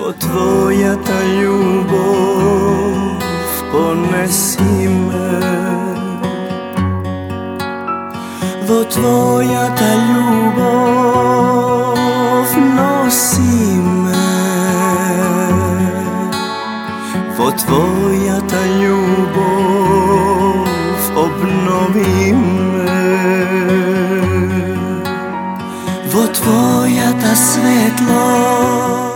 Во Твојата љубов понеси ме, во Твојата љубов носи ме, во Твојата љубов обнови ме, во Твојата светлост